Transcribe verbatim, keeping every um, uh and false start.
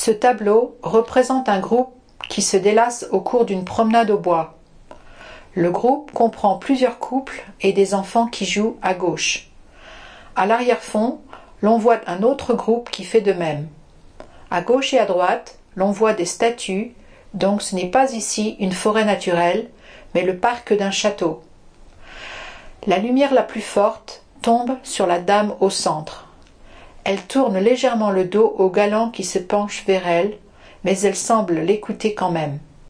Ce tableau représente un groupe qui se délasse au cours d'une promenade au bois. Le groupe comprend plusieurs couples et des enfants qui jouent à gauche. À l'arrière-fond, l'on voit un autre groupe qui fait de même. À gauche et à droite, l'on voit des statues, donc ce n'est pas ici une forêt naturelle, mais le parc d'un château. La lumière la plus forte tombe sur la dame au centre. Elle tourne légèrement le dos au galant qui se penche vers elle, mais elle semble l'écouter quand même.